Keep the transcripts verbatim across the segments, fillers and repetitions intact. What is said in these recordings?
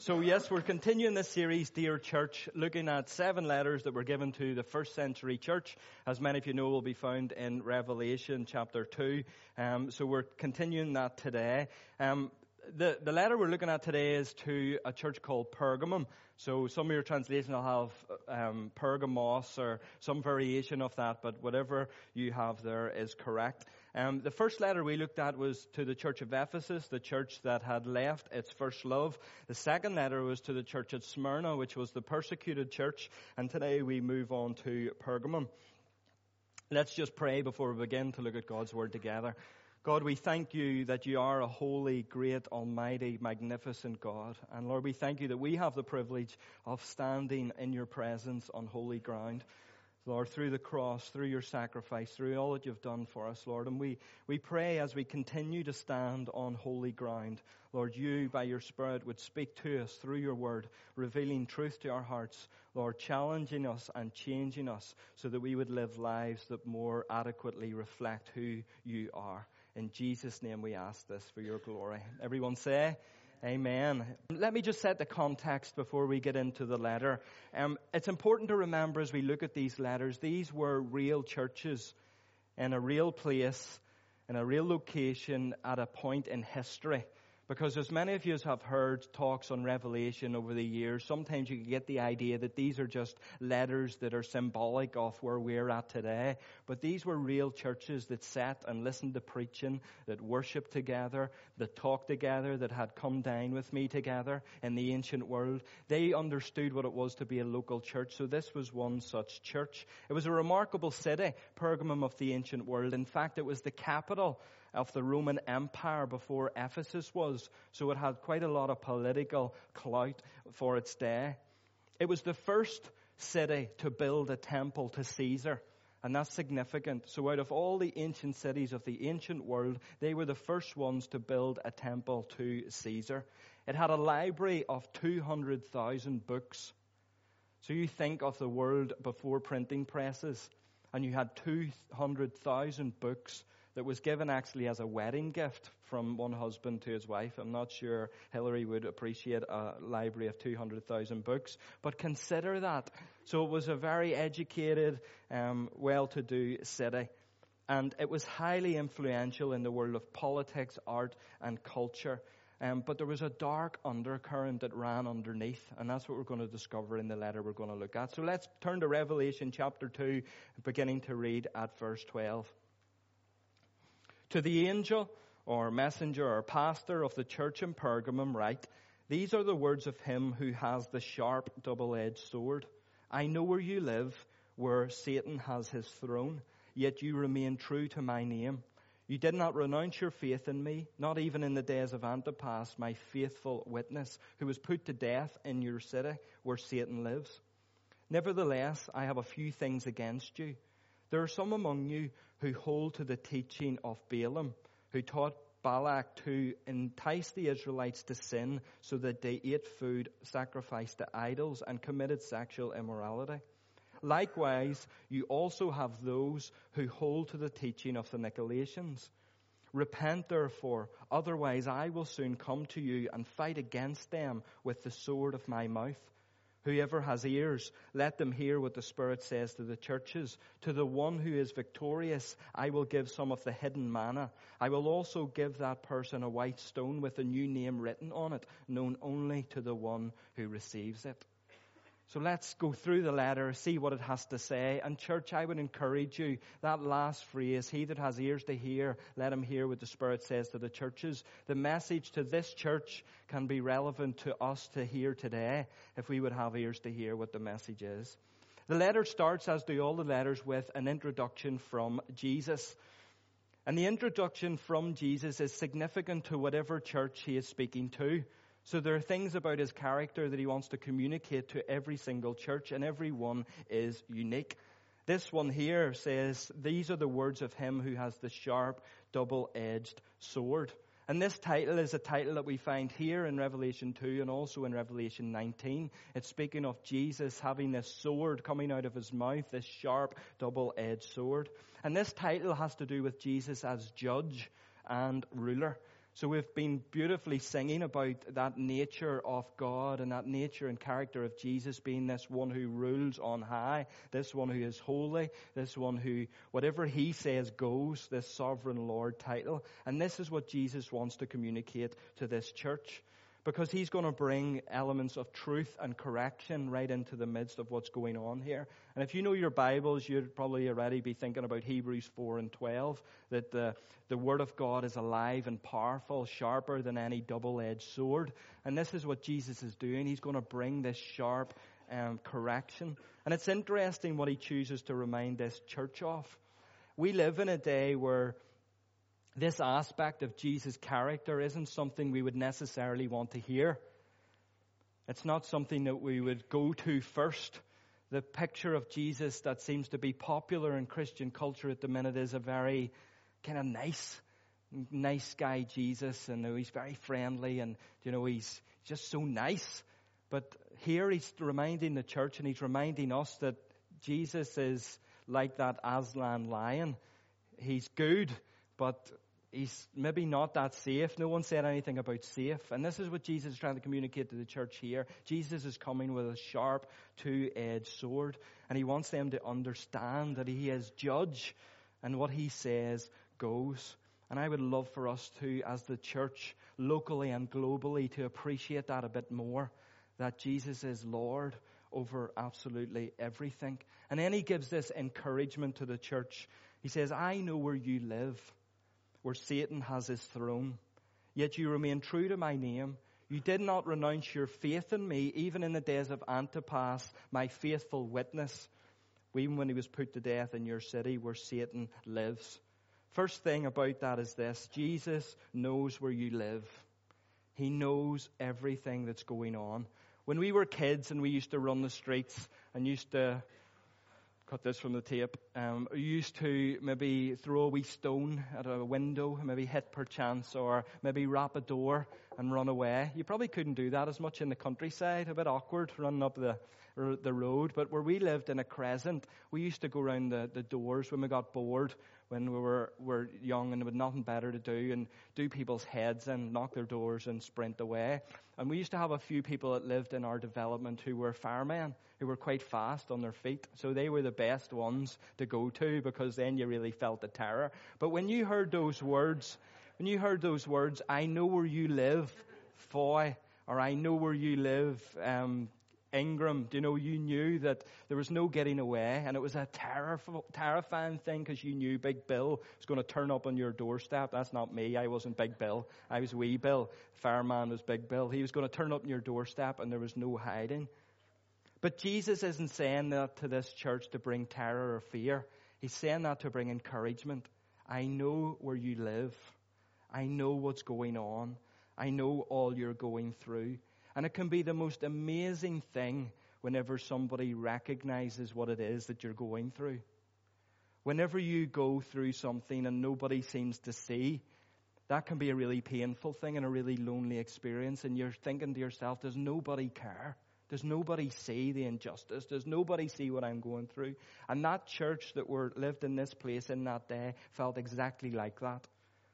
So yes, we're continuing this series, Dear Church, looking at seven letters that were given to the first century church. As many of you know, will be found in Revelation chapter two. Um, so we're continuing that today. Um, the, the letter we're looking at today is to a church called Pergamum. So some of your translations will have um, Pergamos or some variation of that, but whatever you have there is correct. Um, the first letter we looked at was to the church of Ephesus, the church that had left its first love. The second letter was to the church at Smyrna, which was the persecuted church. And today we move on to Pergamum. Let's just pray before we begin to look at God's word together. God, we thank you that you are a holy, great, almighty, magnificent God. And Lord, we thank you that we have the privilege of standing in your presence on holy ground. Lord, through the cross, through your sacrifice, through all that you've done for us, Lord. And we, we pray as we continue to stand on holy ground, Lord, you by your Spirit would speak to us through your word, revealing truth to our hearts, Lord, challenging us and changing us so that we would live lives that more adequately reflect who you are. In Jesus' name we ask this for your glory. Everyone say, Amen. Let me just set the context before we get into the letter. Um, it's important to remember as we look at these letters, these were real churches in a real place, in a real location, at a point in history. Because as many of you have heard talks on Revelation over the years, sometimes you can get the idea that these are just letters that are symbolic of where we're at today. But these were real churches that sat and listened to preaching, that worshiped together, that talked together, that had come dine with me together in the ancient world. They understood what it was to be a local church. So this was one such church. It was a remarkable city, Pergamum of the ancient world. In fact, it was the capital of the Roman Empire before Ephesus was. So it had quite a lot of political clout for its day. It was the first city to build a temple to Caesar. And that's significant. So out of all the ancient cities of the ancient world, they were the first ones to build a temple to Caesar. It had a library of two hundred thousand books. So you think of the world before printing presses, and you had two hundred thousand books that was given actually as a wedding gift from one husband to his wife. I'm not sure Hillary would appreciate a library of two hundred thousand books, but consider that. So it was a very educated, um, well-to-do city. And it was highly influential in the world of politics, art, and culture. Um, but there was a dark undercurrent that ran underneath, and that's what we're going to discover in the letter we're going to look at. So let's turn to Revelation chapter two, beginning to read at verse twelve. To the angel, or messenger, or pastor of the church in Pergamum write, these are the words of him who has the sharp double-edged sword. I know where you live, where Satan has his throne, yet you remain true to my name. You did not renounce your faith in me, not even in the days of Antipas, my faithful witness, who was put to death in your city, where Satan lives. Nevertheless, I have a few things against you. There are some among you who hold to the teaching of Balaam, who taught Balak to entice the Israelites to sin so that they ate food sacrificed to idols and committed sexual immorality. Likewise, you also have those who hold to the teaching of the Nicolaitans. Repent therefore, otherwise I will soon come to you and fight against them with the sword of my mouth. Whoever has ears, let them hear what the Spirit says to the churches. To the one who is victorious, I will give some of the hidden manna. I will also give that person a white stone with a new name written on it, known only to the one who receives it. So let's go through the letter, see what it has to say. And church, I would encourage you, that last phrase, he that has ears to hear, let him hear what the Spirit says to the churches. The message to this church can be relevant to us to hear today, if we would have ears to hear what the message is. The letter starts, as do all the letters, with an introduction from Jesus. And the introduction from Jesus is significant to whatever church he is speaking to. So there are things about his character that he wants to communicate to every single church, and every one is unique. This one here says, these are the words of him who has the sharp, double-edged sword. And this title is a title that we find here in Revelation two and also in Revelation nineteen. It's speaking of Jesus having this sword coming out of his mouth, this sharp, double-edged sword. And this title has to do with Jesus as judge and ruler. So we've been beautifully singing about that nature of God and that nature and character of Jesus being this one who rules on high, this one who is holy, this one who, whatever he says goes, this sovereign Lord title. And this is what Jesus wants to communicate to this church, because he's going to bring elements of truth and correction right into the midst of what's going on here. And if you know your Bibles, you'd probably already be thinking about Hebrews four and twelve, that the, the Word of God is alive and powerful, sharper than any double-edged sword. And this is what Jesus is doing. He's going to bring this sharp um, correction. And it's interesting what he chooses to remind this church of. We live in a day where this aspect of Jesus' character isn't something we would necessarily want to hear. It's not something that we would go to first. The picture of Jesus that seems to be popular in Christian culture at the minute is a very kind of nice, nice guy Jesus, and he's very friendly, and you know he's just so nice. But here he's reminding the church, and he's reminding us that Jesus is like that Aslan lion. He's good, but he's maybe not that safe. No one said anything about safe. And this is what Jesus is trying to communicate to the church here. Jesus is coming with a sharp, two-edged sword. And he wants them to understand that he is judge. And what he says goes. And I would love for us to, as the church, locally and globally, to appreciate that a bit more. That Jesus is Lord over absolutely everything. And then he gives this encouragement to the church. He says, I know where you live, where Satan has his throne. Yet you remain true to my name. You did not renounce your faith in me, even in the days of Antipas, my faithful witness, even when he was put to death in your city where Satan lives. First thing about that is this: Jesus knows where you live. He knows everything that's going on. When we were kids and we used to run the streets and used to cut this from the tape. Um, we used to maybe throw a wee stone at a window, maybe hit perchance, or maybe rap a door and run away. You probably couldn't do that as much in the countryside. A bit awkward running up the the road. But where we lived in a crescent, we used to go around the, the doors when we got bored, when we were, were young and with nothing better to do, and do people's heads in, knock their doors and sprint away. And we used to have a few people that lived in our development who were firemen, who were quite fast on their feet. So they were the best ones to go to, because then you really felt the terror. But when you heard those words, when you heard those words, I know where you live, Foy, or I know where you live, um, Ingram, do you know, you knew that there was no getting away, and it was a terrif- terrifying thing, because you knew Big Bill was going to turn up on your doorstep. That's not me. I wasn't Big Bill. I was Wee Bill. Fireman was Big Bill. He was going to turn up on your doorstep, and there was no hiding. But Jesus isn't saying that to this church to bring terror or fear. He's saying that to bring encouragement. I know where you live. I know what's going on. I know all you're going through. And it can be the most amazing thing whenever somebody recognizes what it is that you're going through. Whenever you go through something and nobody seems to see, that can be a really painful thing and a really lonely experience. And you're thinking to yourself, does nobody care? Does nobody see the injustice? Does nobody see what I'm going through? And that church that were lived in this place in that day felt exactly like that.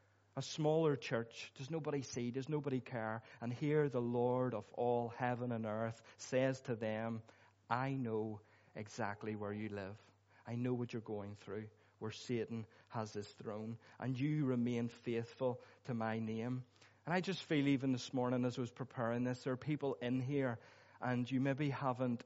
A smaller church. Does nobody see? Does nobody care? And here the Lord of all heaven and earth says to them, I know exactly where you live. I know what you're going through, where Satan has his throne. And you remain faithful to my name. And I just feel even this morning as I was preparing this, there are people in here and you maybe haven't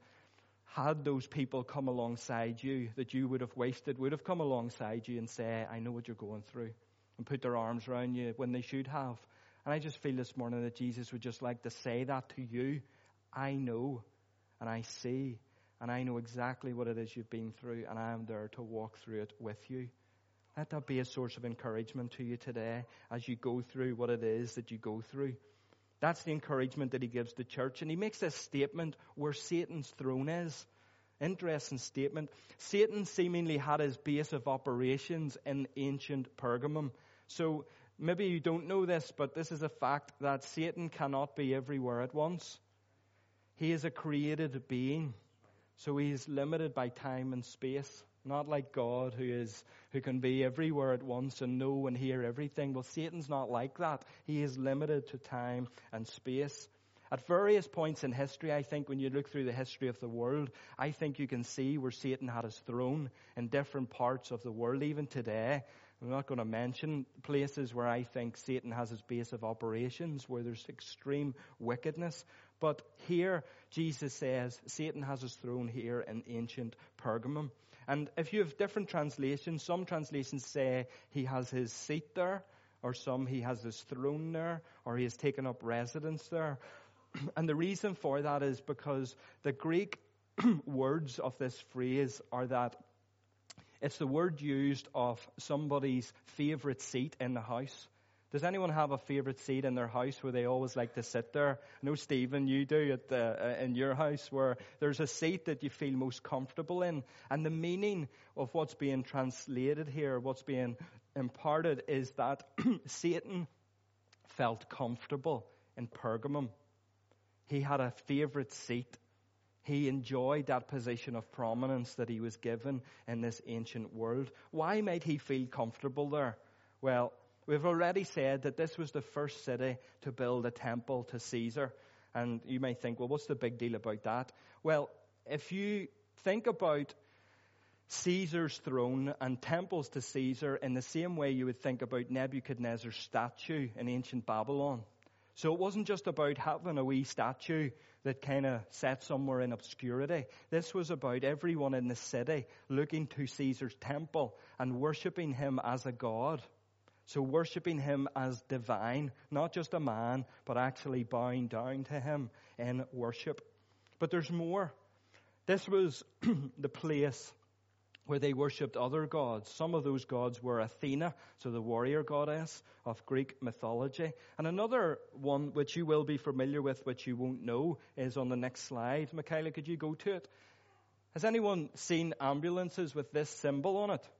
had those people come alongside you that you would have wasted, would have come alongside you and say, I know what you're going through. And put their arms around you when they should have. And I just feel this morning that Jesus would just like to say that to you. I know, and I see, and I know exactly what it is you've been through, and I am there to walk through it with you. Let that be a source of encouragement to you today as you go through what it is that you go through. That's the encouragement that he gives the church. And he makes this statement where Satan's throne is. Interesting statement. Satan seemingly had his base of operations in ancient Pergamum. So maybe you don't know this, but this is a fact that Satan cannot be everywhere at once. He is a created being, so he is limited by time and space. Not like God, who is who can be everywhere at once and know and hear everything. Well, Satan's not like that. He is limited to time and space. At various points in history, I think when you look through the history of the world, I think you can see where Satan had his throne in different parts of the world, even today. I'm not going to mention places where I think Satan has his base of operations, where there's extreme wickedness. But here, Jesus says, Satan has his throne here in ancient Pergamum. And if you have different translations, some translations say he has his seat there, or some he has his throne there, or he has taken up residence there. And the reason for that is because the Greek words of this phrase are that it's the word used of somebody's favorite seat in the house. Does anyone have a favorite seat in their house where they always like to sit there? I know, Stephen, you do at the, uh, in your house, where there's a seat that you feel most comfortable in. And the meaning of what's being translated here, what's being imparted, is that Satan felt comfortable in Pergamum. He had a favorite seat. He enjoyed that position of prominence that he was given in this ancient world. Why might he feel comfortable there? Well, we've already said that this was the first city to build a temple to Caesar. And you may think, well, what's the big deal about that? Well, if you think about Caesar's throne and temples to Caesar in the same way you would think about Nebuchadnezzar's statue in ancient Babylon. So it wasn't just about having a wee statue that kind of sat somewhere in obscurity. This was about everyone in the city looking to Caesar's temple and worshipping him as a god. So worshipping him as divine, not just a man, but actually bowing down to him in worship. But there's more. This was the place where they worshipped other gods. Some of those gods were Athena, so the warrior goddess of Greek mythology. And another one which you will be familiar with, which you won't know, is on the next slide. Michaela, could you go to it? Has anyone seen ambulances with this symbol on it?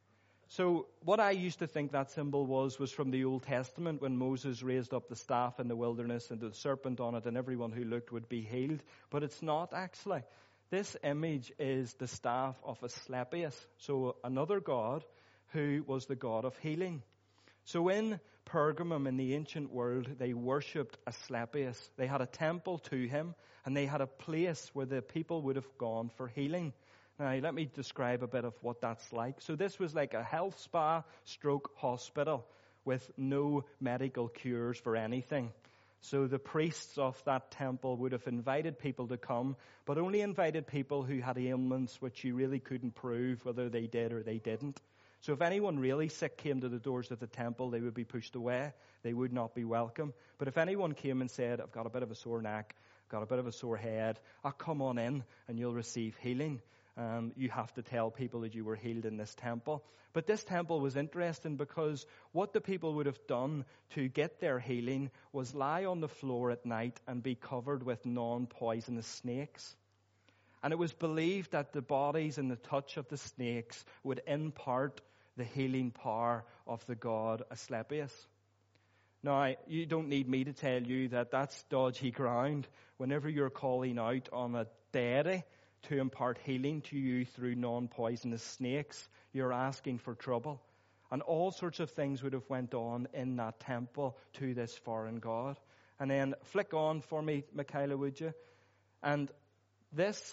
So what I used to think that symbol was, was from the Old Testament, when Moses raised up the staff in the wilderness and the serpent on it, and everyone who looked would be healed. But it's not actually. This image is the staff of Asclepius, so another god who was the god of healing. So in Pergamum, in the ancient world, they worshipped Asclepius. They had a temple to him, and they had a place where the people would have gone for healing. Now, let me describe a bit of what that's like. So this was like a health spa stroke hospital with no medical cures for anything. So the priests of that temple would have invited people to come, but only invited people who had ailments which you really couldn't prove whether they did or they didn't. So if anyone really sick came to the doors of the temple, they would be pushed away. They would not be welcome. But if anyone came and said, I've got a bit of a sore neck, I've got a bit of a sore head, I'll come on in and you'll receive healing. Um, you have to tell people that you were healed in this temple. But this temple was interesting because what the people would have done to get their healing was lie on the floor at night and be covered with non-poisonous snakes. And it was believed that the bodies and the touch of the snakes would impart the healing power of the god Asclepius. Now, you don't need me to tell you that that's dodgy ground. Whenever you're calling out on a deity to impart healing to you through non-poisonous snakes, you're asking for trouble. And all sorts of things would have went on in that temple to this foreign god. And then flick on for me, Michaela, would you? And this,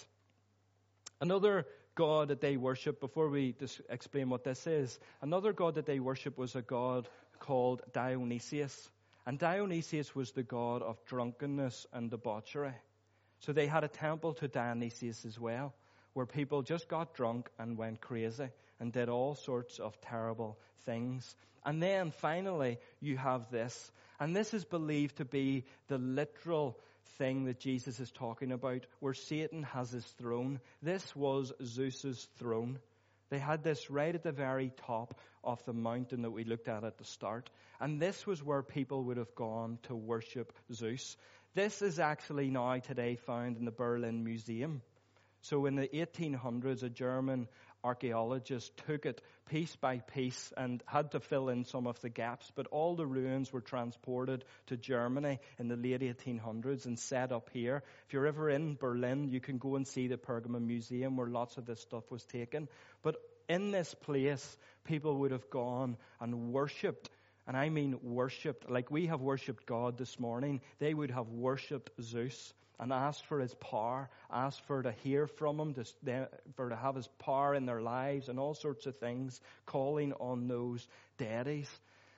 another god that they worship, before we just explain what this is, another god that they worship was a god called Dionysius. And Dionysius was the god of drunkenness and debauchery. So they had a temple to Dionysius as well, where people just got drunk and went crazy and did all sorts of terrible things. And then finally, you have this. And this is believed to be the literal thing that Jesus is talking about, where Satan has his throne. This was Zeus's throne. They had this right at the very top of the mountain that we looked at at the start. And this was where people would have gone to worship Zeus. This is actually now today found in the Berlin Museum. So in the eighteen hundreds, a German archaeologists took it piece by piece and had to fill in some of the gaps, but all the ruins were transported to Germany in the late eighteen hundreds and set up here. If you're ever in Berlin, you can go and see the Pergamon Museum where lots of this stuff was taken. But in this place, people would have gone and worshipped. And I mean worshipped, like we have worshipped God this morning. They would have worshipped Zeus and asked for his power, asked for to hear from him, to, for to have his power in their lives and all sorts of things, calling on those deities.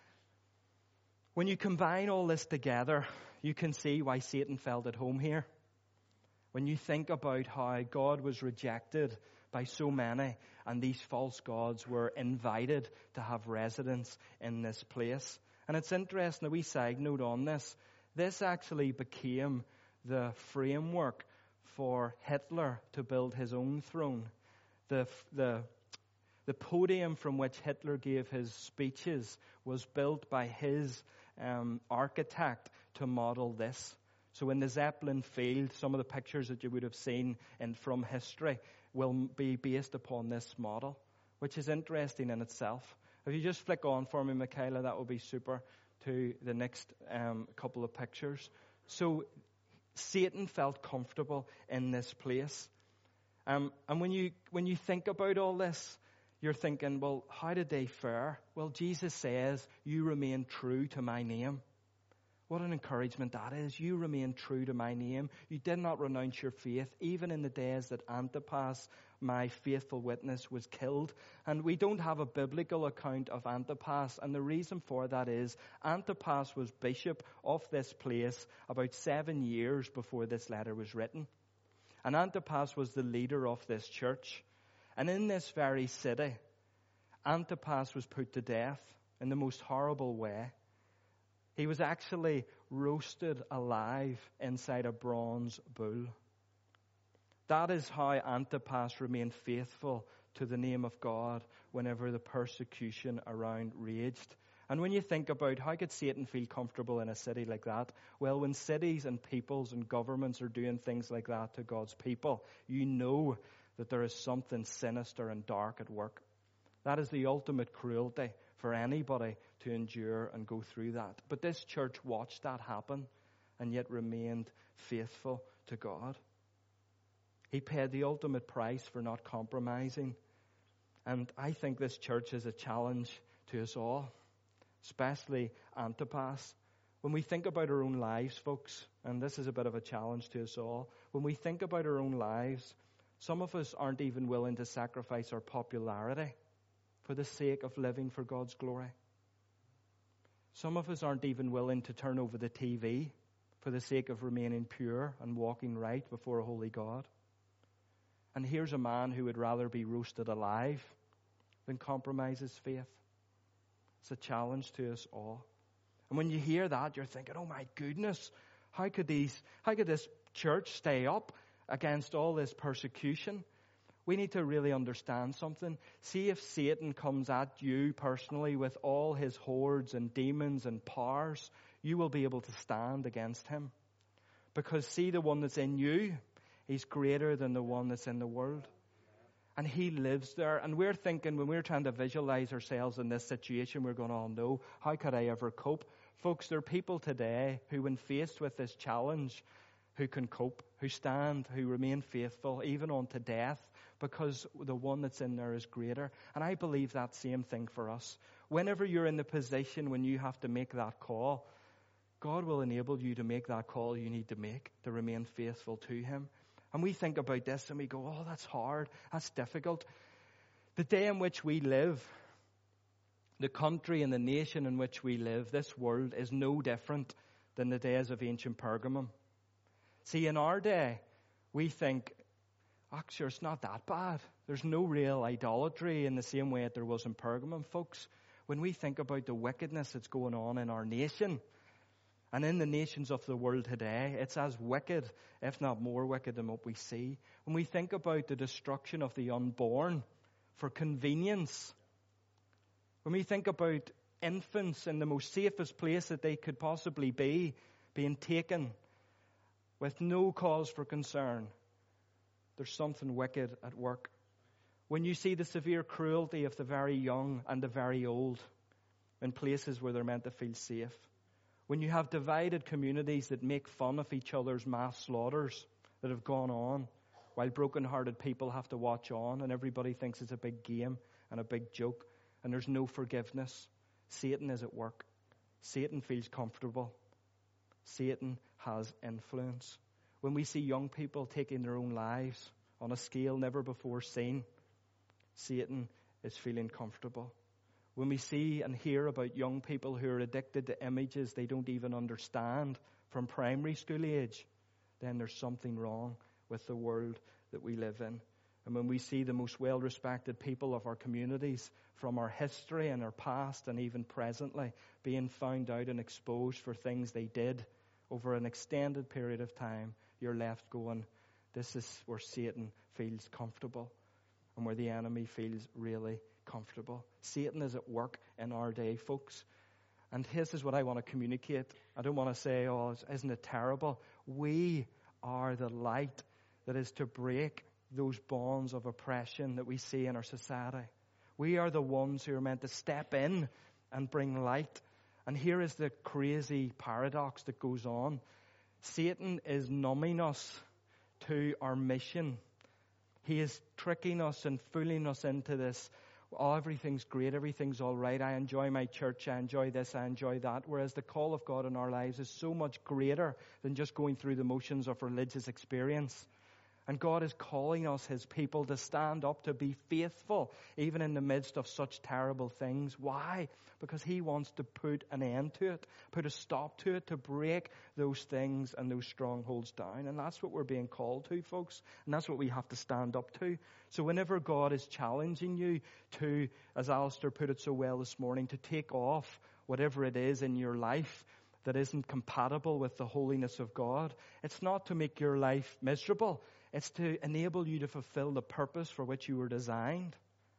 When you combine all this together, you can see why Satan felt at home here. When you think about how God was rejected by so many, and these false gods were invited to have residence in this place. And it's interesting, a wee side note on this, this actually became the framework for Hitler to build his own throne. The, the, the podium from which Hitler gave his speeches was built by his um, architect to model this. So in the Zeppelin field, some of the pictures that you would have seen in, from history will be based upon this model, which is interesting in itself. If you just flick on for me, Michaela, that would be super, to the next um, couple of pictures. So Satan felt comfortable in this place. Um, and when you when you think about all this, you're thinking, well, how did they fare? Well, Jesus says, you remain true to my name. What an encouragement that is. You remain true to my name. You did not renounce your faith, even in the days that Antipas, my faithful witness, was killed. And we don't have a biblical account of Antipas. And the reason for that is Antipas was bishop of this place about seven years before this letter was written. And Antipas was the leader of this church. And in this very city, Antipas was put to death in the most horrible way. He was actually roasted alive inside a bronze bull. That is how Antipas remained faithful to the name of God whenever the persecution around raged. And when you think about how could Satan feel comfortable in a city like that? Well, when cities and peoples and governments are doing things like that to God's people, you know that there is something sinister and dark at work. That is the ultimate cruelty for anybody to endure and go through that. But this church watched that happen and yet remained faithful to God. He paid the ultimate price for not compromising. And I think this church is a challenge to us all, especially Antipas. When we think about our own lives, folks, and this is a bit of a challenge to us all, when we think about our own lives, some of us aren't even willing to sacrifice our popularity for the sake of living for God's glory. Some of us aren't even willing to turn over the T V for the sake of remaining pure and walking right before a holy God. And here's a man who would rather be roasted alive than compromise his faith. It's a challenge to us all. And when you hear that, you're thinking, oh my goodness, how could these, how could this church stay up against all this persecution? We need to really understand something. See if Satan comes at you personally with all his hordes and demons and powers, you will be able to stand against him. Because see, the one that's in you, he's greater than the one that's in the world. And he lives there. And we're thinking, when we're trying to visualize ourselves in this situation, we're going, oh no, how could I ever cope? Folks, there are people today who, when faced with this challenge, who can cope, who stand, who remain faithful, even unto death, because the one that's in there is greater. And I believe that same thing for us. Whenever you're in the position when you have to make that call, God will enable you to make that call you need to make to remain faithful to him. And we think about this and we go, oh, that's hard, that's difficult. The day in which we live, the country and the nation in which we live, this world is no different than the days of ancient Pergamum. See, in our day, we think, actually, it's not that bad. There's no real idolatry in the same way that there was in Pergamum, folks. When we think about the wickedness that's going on in our nation and in the nations of the world today, it's as wicked, if not more wicked than what we see. When we think about the destruction of the unborn for convenience, when we think about infants in the most safest place that they could possibly be, being taken with no cause for concern, there's something wicked at work. When you see the severe cruelty of the very young and the very old in places where they're meant to feel safe. When you have divided communities that make fun of each other's mass slaughters that have gone on, while broken-hearted people have to watch on and everybody thinks it's a big game and a big joke and there's no forgiveness. Satan is at work. Satan feels comfortable. Satan has influence. When we see young people taking their own lives on a scale never before seen, Satan is feeling comfortable. When we see and hear about young people who are addicted to images they don't even understand from primary school age, then there's something wrong with the world that we live in. And when we see the most well-respected people of our communities from our history and our past and even presently being found out and exposed for things they did over an extended period of time, you're left going, this is where Satan feels comfortable and where the enemy feels really comfortable. Satan is at work in our day, folks. And this is what I want to communicate. I don't want to say, oh, isn't it terrible? We are the light that is to break those bonds of oppression that we see in our society. We are the ones who are meant to step in and bring light. And here is the crazy paradox that goes on. Satan is numbing us to our mission. He is tricking us and fooling us into this, oh, everything's great, everything's all right, I enjoy my church, I enjoy this, I enjoy that. Whereas the call of God in our lives is so much greater than just going through the motions of religious experience. And God is calling us, His people, to stand up, to be faithful, even in the midst of such terrible things. Why? Because He wants to put an end to it, put a stop to it, to break those things and those strongholds down. And that's what we're being called to, folks. And that's what we have to stand up to. So whenever God is challenging you to, as Alistair put it so well this morning, to take off whatever it is in your life that isn't compatible with the holiness of God, it's not to make your life miserable. It's to enable you to fulfill the purpose for which you were designed.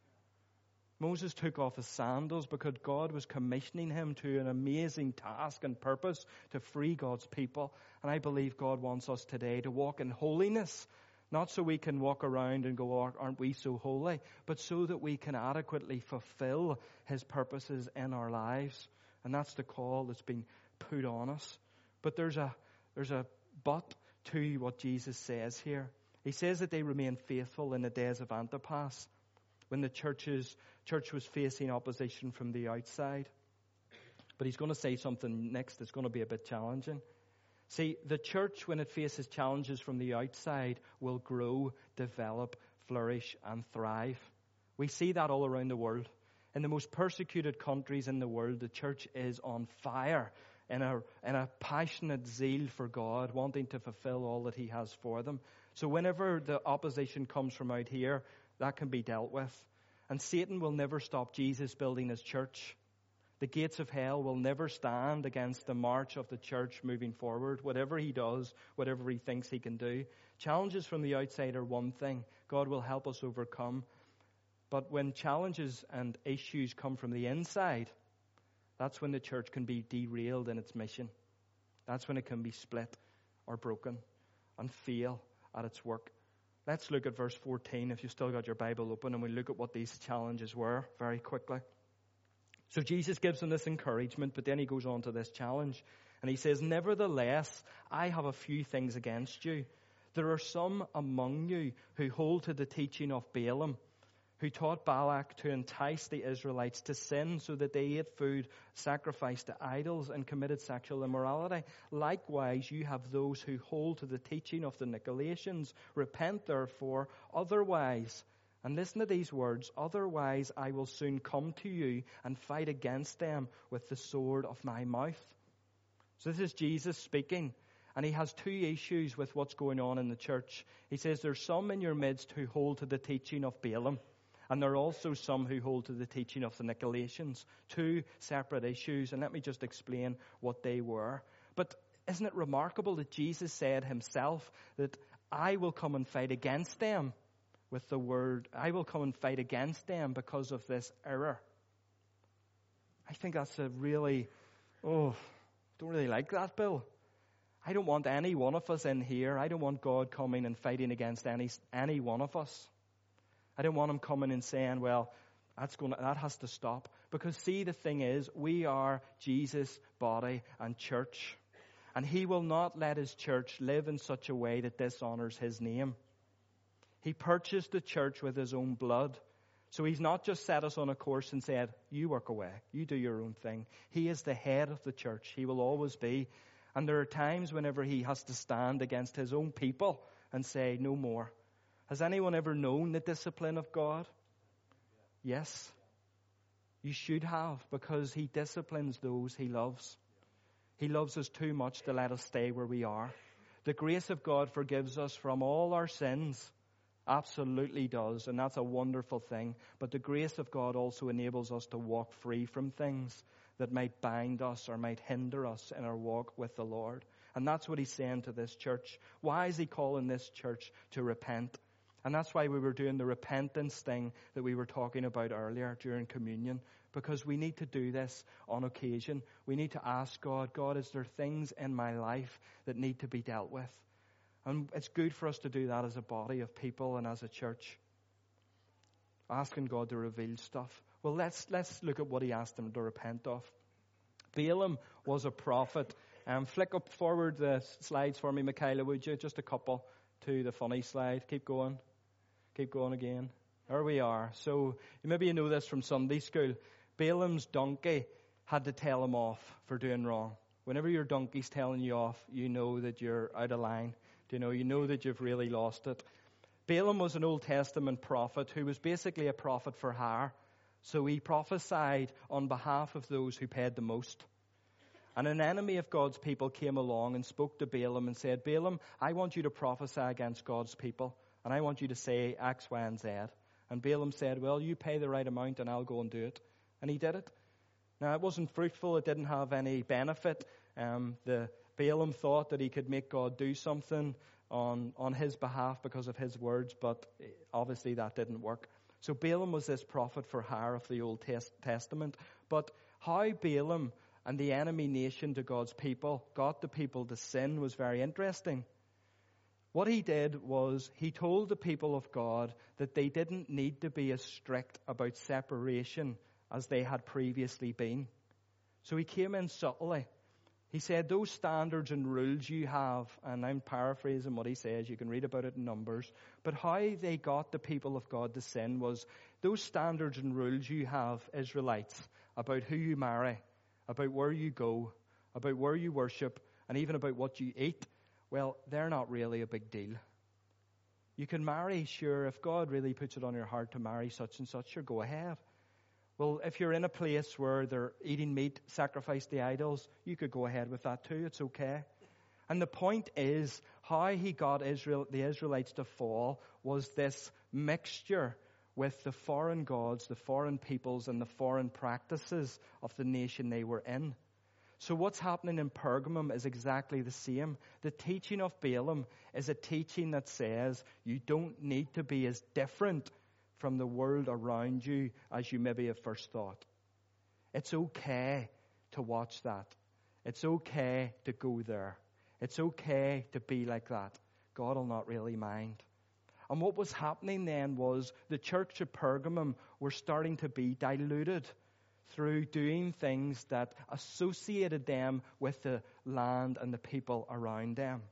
Moses took off his sandals because God was commissioning him to an amazing task and purpose to free God's people. And I believe God wants us today to walk in holiness, not so we can walk around and go, oh, aren't we so holy, but so that we can adequately fulfill His purposes in our lives. And that's the call that's been put on us. But there's a there's a but to what Jesus says here. He says that they remain faithful in the days of Antipas, when the churches, church was facing opposition from the outside. But He's going to say something next that's going to be a bit challenging. See, the church, when it faces challenges from the outside, will grow, develop, flourish, and thrive. We see that all around the world. In the most persecuted countries in the world, the church is on fire in a, in a passionate zeal for God, wanting to fulfill all that He has for them. So whenever the opposition comes from out here, that can be dealt with. And Satan will never stop Jesus building His church. The gates of hell will never stand against the march of the church moving forward, whatever he does, whatever he thinks he can do. Challenges from the outside are one thing. God will help us overcome. But when challenges and issues come from the inside, that's when the church can be derailed in its mission. That's when it can be split or broken and fail at its work. Let's look at verse fourteen, if you've still got your Bible open, and we'll look at what these challenges were very quickly. So Jesus gives them this encouragement, but then He goes on to this challenge. And He says, nevertheless, I have a few things against you. There are some among you who hold to the teaching of Balaam, who taught Balak to entice the Israelites to sin so that they ate food sacrificed to idols and committed sexual immorality. Likewise, you have those who hold to the teaching of the Nicolaitans. Repent, therefore, otherwise, and listen to these words, otherwise I will soon come to you and fight against them with the sword of my mouth. So this is Jesus speaking. And He has two issues with what's going on in the church. He says there's some in your midst who hold to the teaching of Balaam. And there are also some who hold to the teaching of the Nicolaitans. Two separate issues. And let me just explain what they were. But isn't it remarkable that Jesus said Himself that I will come and fight against them with the word. I will come and fight against them because of this error. I think that's a really, oh, don't really like that, Bill. I don't want any one of us in here. I don't want God coming and fighting against any any one of us. I didn't want him coming and saying, well, that's going to, that has to stop. Because see, the thing is, we are Jesus' body and church. And he will not let his church live in such a way that dishonors his name. He purchased the church with his own blood. So he's not just set us on a course and said, you work away, you do your own thing. He is the head of the church. He will always be. And there are times whenever he has to stand against his own people and say, no more. Has anyone ever known the discipline of God? Yes. You should have, because he disciplines those he loves. He loves us too much to let us stay where we are. The grace of God forgives us from all our sins. Absolutely does, and that's a wonderful thing. But the grace of God also enables us to walk free from things that might bind us or might hinder us in our walk with the Lord. And that's what he's saying to this church. Why is he calling this church to repent? And that's why we were doing the repentance thing that we were talking about earlier during communion. Because we need to do this on occasion. We need to ask God, God, is there things in my life that need to be dealt with? And it's good for us to do that as a body of people and as a church. Asking God to reveal stuff. Well, let's let's look at what he asked them to repent of. Balaam was a prophet. Um, flick up forward the slides for me, Michaela, would you? Just a couple to the funny slide. Keep going. Keep going again. There we are. So maybe you know this from Sunday school. Balaam's donkey had to tell him off for doing wrong. Whenever your donkey's telling you off, you know that you're out of line. Do you know? You know that you've really lost it. Balaam was an Old Testament prophet who was basically a prophet for hire. So he prophesied on behalf of those who paid the most. And an enemy of God's people came along and spoke to Balaam and said, Balaam, I want you to prophesy against God's people. And I want you to say X, Y, and Z. And Balaam said, well, you pay the right amount and I'll go and do it. And he did it. Now, it wasn't fruitful. It didn't have any benefit. Um, the Balaam thought that he could make God do something on, on his behalf because of his words, but obviously that didn't work. So Balaam was this prophet for hire of the Old Testament. But how Balaam and the enemy nation to God's people got the people to sin was very interesting. What he did was he told the people of God that they didn't need to be as strict about separation as they had previously been. So he came in subtly. He said, those standards and rules you have, and I'm paraphrasing what he says, you can read about it in Numbers, but how they got the people of God to sin was, those standards and rules you have, Israelites, about who you marry, about where you go, about where you worship, and even about what you eat, well, they're not really a big deal. You can marry, sure, if God really puts it on your heart to marry such and such, sure, go ahead. Well, if you're in a place where they're eating meat, sacrificed to idols, you could go ahead with that too. It's okay. And the point is, how he got Israel, the Israelites to fall was this mixture with the foreign gods, the foreign peoples, and the foreign practices of the nation they were in. So what's happening in Pergamum is exactly the same. The teaching of Balaam is a teaching that says you don't need to be as different from the world around you as you maybe have first thought. It's okay to watch that. It's okay to go there. It's okay to be like that. God will not really mind. And what was happening then was the church of Pergamum were starting to be diluted through doing things that associated them with the land and the people around them.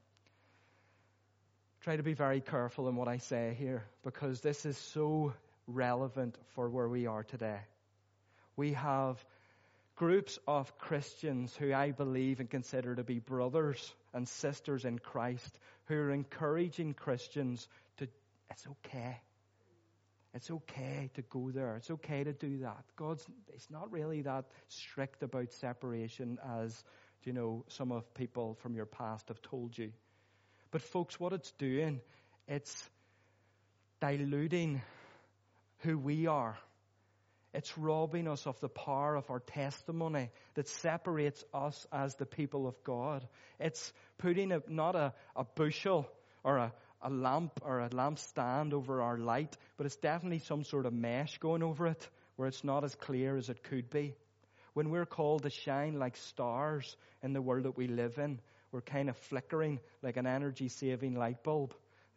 Try to be very careful in what I say here, because this is so relevant for where we are today. We have groups of Christians who I believe and consider to be brothers and sisters in Christ who are encouraging Christians to, it's okay. It's okay to go there. It's okay to do that. God's, it's not really that strict about separation as, you know, some of people from your past have told you. But folks, what it's doing, it's diluting who we are. It's robbing us of the power of our testimony that separates us as the people of God. It's putting a, not a, a bushel or a, a lamp or a lampstand over our light, but it's definitely some sort of mesh going over it where it's not as clear as it could be. When we're called to shine like stars in the world that we live in, we're kind of flickering like an energy-saving light bulb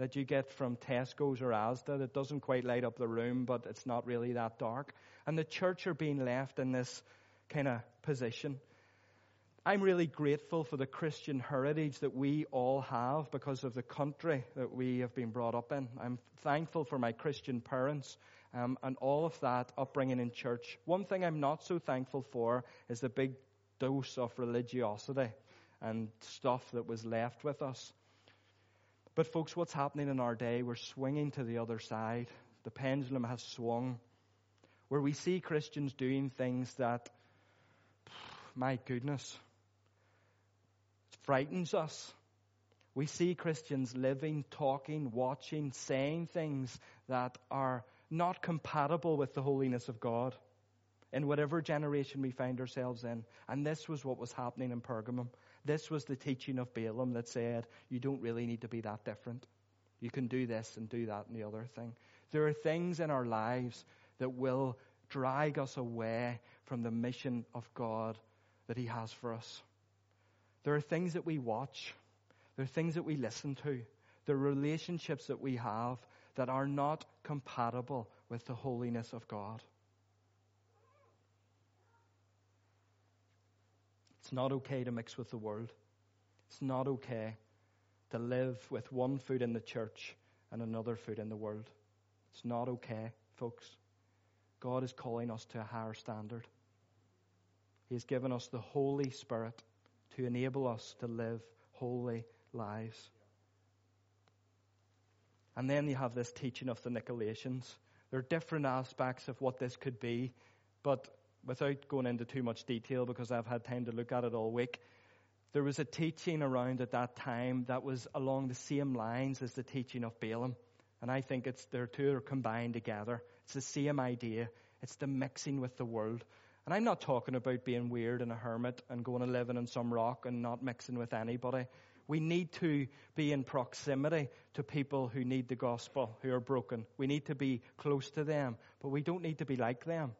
that you get from Tesco's or Asda that doesn't quite light up the room, but it's not really that dark. And the church are being left in this kind of position. I'm really grateful for the Christian heritage that we all have because of the country that we have been brought up in. I'm thankful for my Christian parents um, and all of that upbringing in church. One thing I'm not so thankful for is the big dose of religiosity and stuff that was left with us. But folks, what's happening in our day? We're swinging to the other side. The pendulum has swung, where we see Christians doing things that, my goodness, frightens us. We see Christians living, talking, watching, saying things that are not compatible with the holiness of God in whatever generation we find ourselves in. And this was what was happening in Pergamum. This was the teaching of Balaam that said, you don't really need to be that different. You can do this and do that and the other thing. There are things in our lives that will drag us away from the mission of God that He has for us. There are things that we watch. There are things that we listen to. There are relationships that we have that are not compatible with the holiness of God. It's not okay to mix with the world. It's not okay to live with one foot in the church and another foot in the world. It's not okay, folks. God is calling us to a higher standard. He has given us the Holy Spirit to enable us to live holy lives. And then you have this teaching of the Nicolaitans. There are different aspects of what this could be, but without going into too much detail because I've had time to look at it all week, there was a teaching around at that time that was along the same lines as the teaching of Balaam. And I think it's their two are combined together. It's the same idea. It's the mixing with the world. And I'm not talking about being weird and a hermit and going and living in some rock and not mixing with anybody. We need to be in proximity to people who need the gospel, who are broken. We need to be close to them, but we don't need to be like them.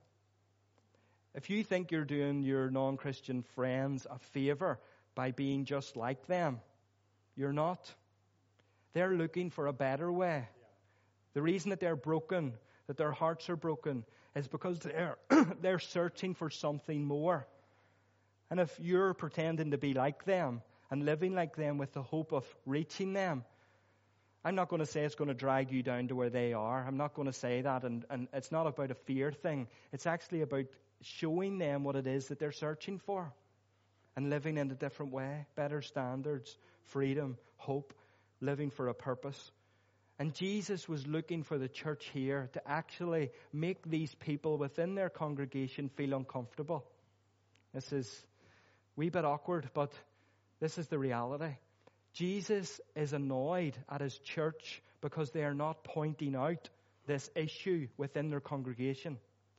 If you think you're doing your non-Christian friends a favor by being just like them, you're not. They're looking for a better way. The reason that they're broken, that their hearts are broken, is because they're they're searching for something more. And if you're pretending to be like them and living like them with the hope of reaching them, I'm not going to say it's going to drag you down to where they are. I'm not going to say that. And, and it's not about a fear thing. It's actually about showing them what it is that they're searching for and living in a different way, better standards, freedom, hope, living for a purpose. And Jesus was looking for the church here to actually make these people within their congregation feel uncomfortable. This is a wee bit awkward, but this is the reality. Jesus is annoyed at his church because they are not pointing out this issue within their congregation.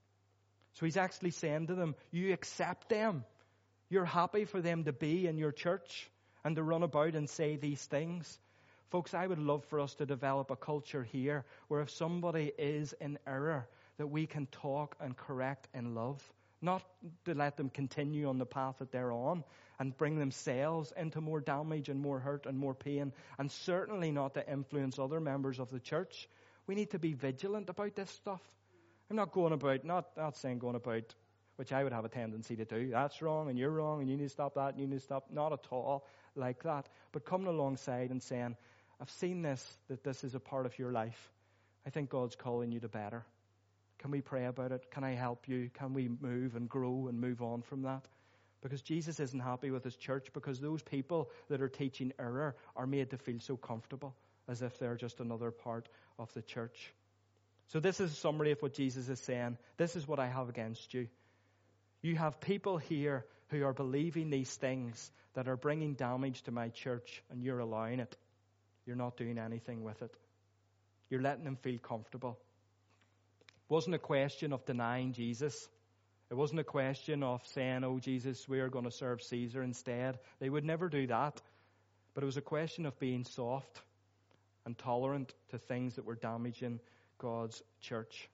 So he's actually saying to them, you accept them. You're happy for them to be in your church and to run about and say these things. Folks, I would love for us to develop a culture here where if somebody is in error, that we can talk and correct in love. Not to let them continue on the path that they're on and bring themselves into more damage and more hurt and more pain, and certainly not to influence other members of the church. We need to be vigilant about this stuff. I'm not going about, not, not saying going about, which I would have a tendency to do. That's wrong and you're wrong and you need to stop that and you need to stop. Not at all like that. But coming alongside and saying, I've seen this, that this is a part of your life. I think God's calling you to better. Can we pray about it? Can I help you? Can we move and grow and move on from that? Because Jesus isn't happy with his church because those people that are teaching error are made to feel so comfortable as if they're just another part of the church. So this is a summary of what Jesus is saying. This is what I have against you. You have people here who are believing these things that are bringing damage to my church, and you're allowing it. You're not doing anything with it. You're letting them feel comfortable. It wasn't a question of denying Jesus. It wasn't a question of saying, oh, Jesus, we are going to serve Caesar instead. They would never do that. But it was a question of being soft and tolerant to things that were damaging God's church.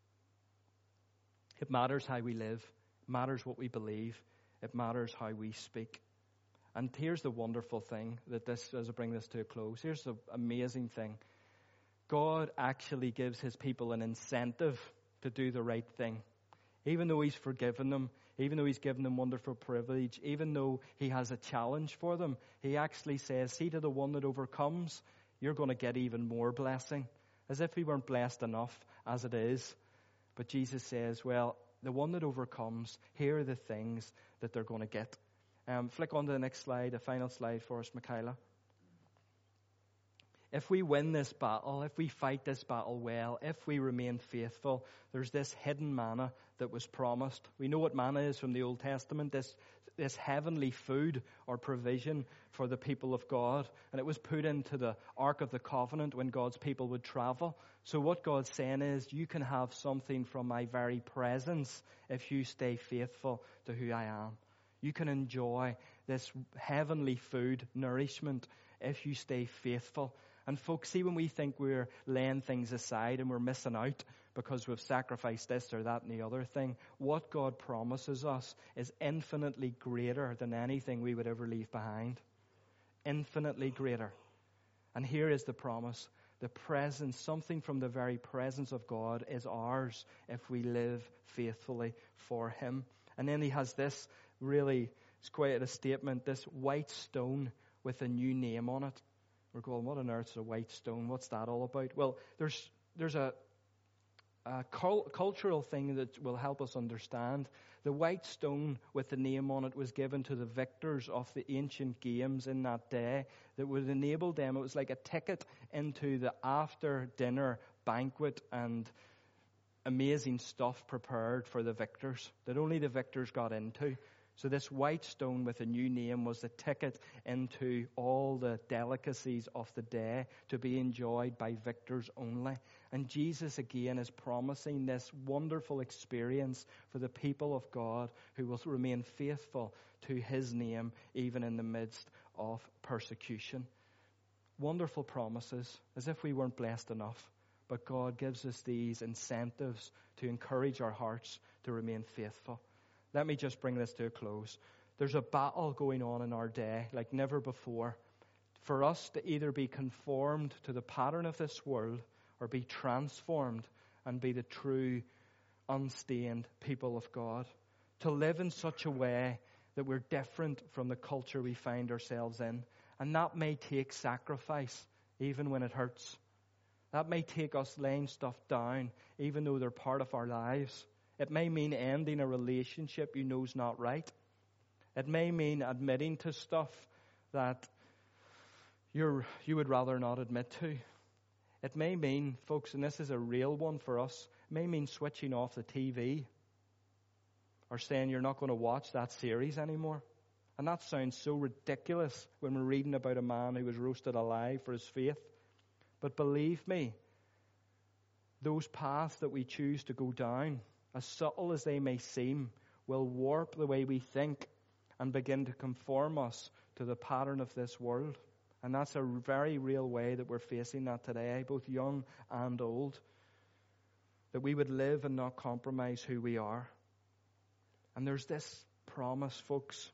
It matters how we live. It matters what we believe. It matters how we speak. And here's the wonderful thing that this, as I bring this to a close, here's the amazing thing. God actually gives his people an incentive to do the right thing. Even though he's forgiven them, even though he's given them wonderful privilege, even though he has a challenge for them, he actually says, see to the one that overcomes, you're going to get even more blessing. As if we weren't blessed enough as it is. But Jesus says, well, the one that overcomes, here are the things that they're going to get. Um, flick on to the next slide, the final slide for us, Michaela. If we win this battle, if we fight this battle well, if we remain faithful, there's this hidden manna that was promised. We know what manna is from the Old Testament, this, this heavenly food or provision for the people of God. And it was put into the Ark of the Covenant when God's people would travel. So what God's saying is, you can have something from my very presence if you stay faithful to who I am. You can enjoy this heavenly food, nourishment, if you stay faithful. And folks, see, when we think we're laying things aside and we're missing out because we've sacrificed this or that and the other thing, what God promises us is infinitely greater than anything we would ever leave behind. Infinitely greater. And here is the promise. The presence, something from the very presence of God is ours if we live faithfully for him. And then he has this really, it's quite a statement, this white stone with a new name on it. We're going, what on earth is a white stone? What's that all about? Well, there's there's a, a cul- cultural thing that will help us understand. The white stone with the name on it was given to the victors of the ancient games in that day that would enable them. It was like a ticket into the after-dinner banquet and amazing stuff prepared for the victors that only the victors got into. So this white stone with a new name was the ticket into all the delicacies of the day to be enjoyed by victors only. And Jesus again is promising this wonderful experience for the people of God who will remain faithful to his name even in the midst of persecution. Wonderful promises, as if we weren't blessed enough. But God gives us these incentives to encourage our hearts to remain faithful. Let me just bring this to a close. There's a battle going on in our day like never before for us to either be conformed to the pattern of this world or be transformed and be the true, unstained people of God. To live in such a way that we're different from the culture we find ourselves in. And that may take sacrifice, even when it hurts. That may take us laying stuff down, even though they're part of our lives. It may mean ending a relationship you know is not right. It may mean admitting to stuff that you're, you would rather not admit to. It may mean, folks, and this is a real one for us, it may mean switching off the T V or saying you're not going to watch that series anymore. And that sounds so ridiculous when we're reading about a man who was roasted alive for his faith. But believe me, those paths that we choose to go down, as subtle as they may seem, will warp the way we think and begin to conform us to the pattern of this world. And that's a very real way that we're facing that today, both young and old. That we would live and not compromise who we are. And there's this promise, folks,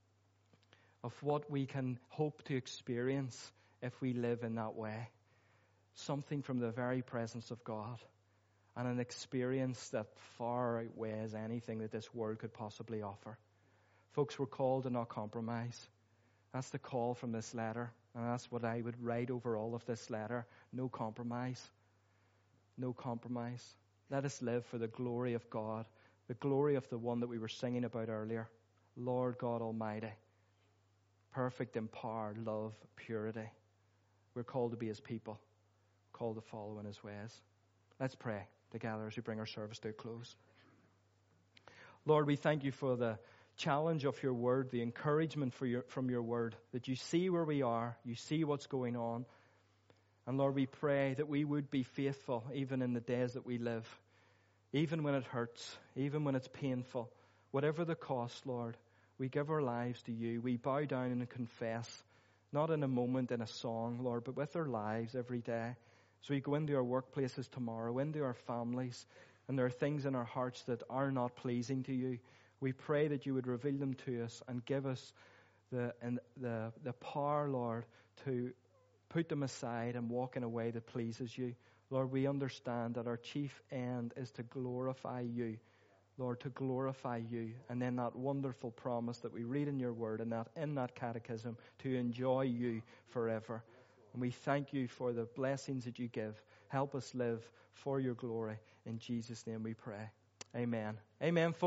of what we can hope to experience if we live in that way. Something from the very presence of God. And an experience that far outweighs anything that this world could possibly offer. Folks, we're called to not compromise. That's the call from this letter. And that's what I would write over all of this letter. No compromise. No compromise. Let us live for the glory of God. The glory of the one that we were singing about earlier. Lord God Almighty. Perfect in power, love, purity. We're called to be his people. Called to follow in his ways. Let's pray together as we bring our service to a close. Lord, we thank you for the challenge of your word, the encouragement for your, from your word, that you see where we are, you see what's going on. And Lord, we pray that we would be faithful even in the days that we live, even when it hurts, even when it's painful, whatever the cost, Lord, we give our lives to you. We bow down and confess, not in a moment in a song, Lord, but with our lives every day. So we go into our workplaces tomorrow, into our families, and there are things in our hearts that are not pleasing to you. We pray that you would reveal them to us and give us the and the the power, Lord, to put them aside and walk in a way that pleases you. Lord, we understand that our chief end is to glorify you. Lord, to glorify you. And then that wonderful promise that we read in your word and that in that catechism, to enjoy you forever. And we thank you for the blessings that you give. Help us live for your glory. In Jesus' name we pray. Amen. Amen.